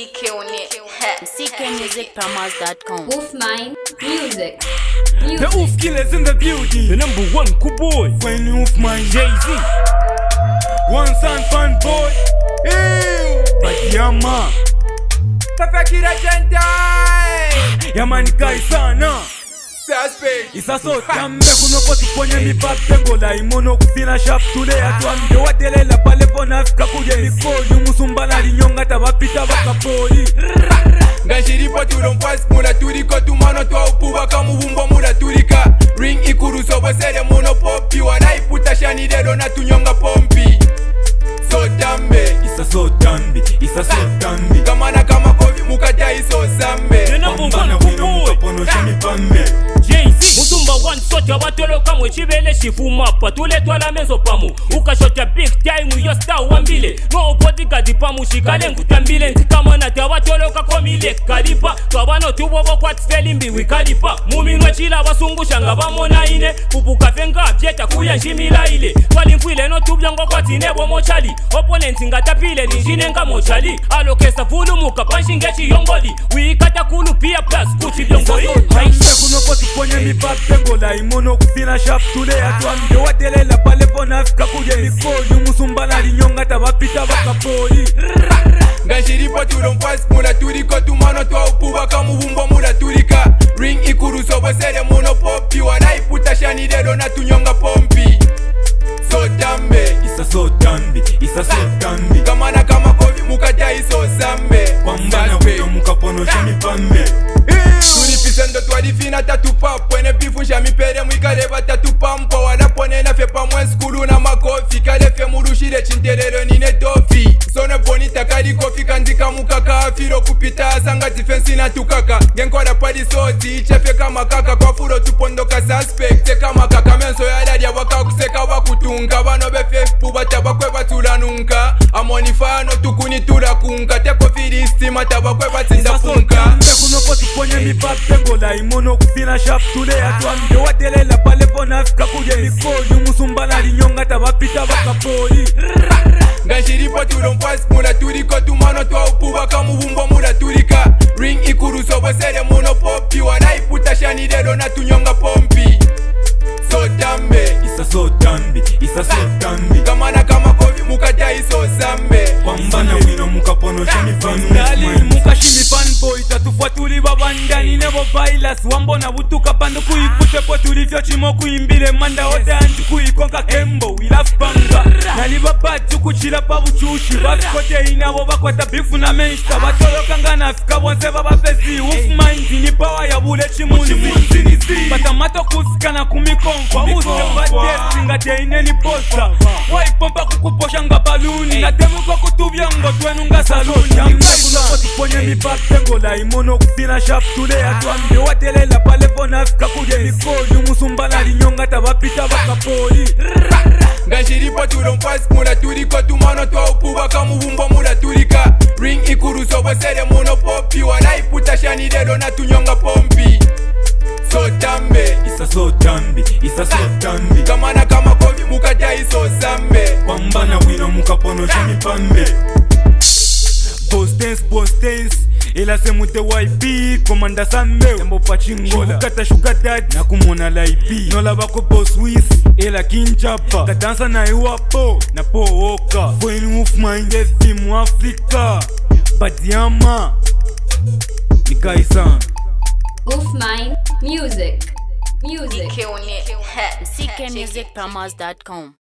CKmusicPromos.com. Wolf Mind Music. The Wolf Killers in the building. The number one cool boy. When Wolf Mind Jay-Z. One son fan boy. But Yama Kafakira Gentai Yamani Kaisana Suspect Isaso tambe kunoko tuponye mipape ngola imono kufina shap tule atuamde watelela pale pona Afrika kuje mikoni musumbana linyonga tabapita bakapoli Ngashiripo tulompas mula turiko tumano twa upuwa kamubumbo mula turika Ring ikuru sobo sere muno popi wanaiputa shani dero na tunyonga pompi So tambe Isaso tambi Kamana kama kovi mukata iso zambe The number Pambana one wino cool boy. mukapono shimipambe Jay-Z. Musumba one soja watoloka mwechibele shifumapa tuletwala mezo pamu ukashota big time yo star wambile no bodyguard pamu shikale nkutambile ntikamana tawatoloka komile kalipa twabano tubobo kwatfelimbi wikalipa muminwa chila basungusha nga bamona ine kubuka fenga byeta kuya njimila ile twalimfwile no tubyango kwatinebo mochali opponent ngatapile ninjine nga mochali alokesa vulumuka panshingechi yongoli wikata kulu pia plus kuchi byongoli kunoko tuponye mipape ngola imono kufina shap tule atuamde watelela pale pona Afrika kuje mikoni musumbana linyonga tabapita bakapoli Ngashiripo tulompas mula turiko tumano twa upuwa kamubumbo mula turika Ring ikuru sobo sere muno popi wanaiputa shani dero na tunyonga pompi So tambe Isaso tambi Kamana kama kovi mukata iso zambe Pambana wino mukapono shimipambe Turipisendo twadifina tatupa Pwene bifu shamipere mwikareba tatupa Mpo wanapone na fepa mwen skulu na makofi Kalefe murushire chinterero nine dofi Sone bonita kari kofi kandika mukaka Afiro kupita asanga defense na tukaka Genkora padi soti ichefe kama kaka Kwa furo tupondoka suspect Seka makaka menso ya dadia waka kuseka wakutunga Wano befefu batabakwe batulanunka Amonifano tukuni tulakunka Teko filistima tabakwe batinda funka kunoko tuponye mipape ngola imono kufina shap tule atuamde watelela pale pona Afrika kuje mikoni musumbana linyonga tabapita bakapoli Ngashiripo tulompas mula turiko tumano twa upuwa kamubumbo mula turika Ring ikuru sobo sere muno popi wanaiputa shani dero na tunyonga pompi So tambe Isaso tambi Kamana kama kovi mukata iso zambe Pambana wino mukapono shimipambe Dali mukashimifanboy tatufa tuli babandani nebo bailas wambona butuka pando kuipute po tulivyo chimo kuimbile manda ote anji kuikonka kembo wilafpanga naliba batu kuchila pa buchushi bakote inabo bakwata bifu na menshta batoloka ngana afika bonse babapesi Wolf Mind ni power ya bule chimunzi batamato kufika na kumikonfa uste badesi ngate ineni posta waipompa kukuposha nga baluni natemuko kutubyango twenu nga saluni kunoko tuponye mipape ngola imono kufina shap tule atuamde watelela pale pona Afrika kuje mikoni musumbana linyonga tabapita bakapoli Ngashiripo tulompas mula turiko tumano twa upuwa kamubumbo mula turika Ring ikuru sobo sere muno popi wanaiputa shani dero na tunyonga pompi So tambe Isaso tambi Kamana kama kovi mukata iso zambe Pambana wino mukapono shimipambe Bostens ila semute YP komanda sambe Tembo pachingola Shukata sugar daddy na kumona la IP Nola bako boss Swiss ila kinchapa Kadansa na iwapo na pooka Fweni Wolf Mind FM Afrika Badiama Nikaisan Wolf Mind Music. CKmusicPromos.com.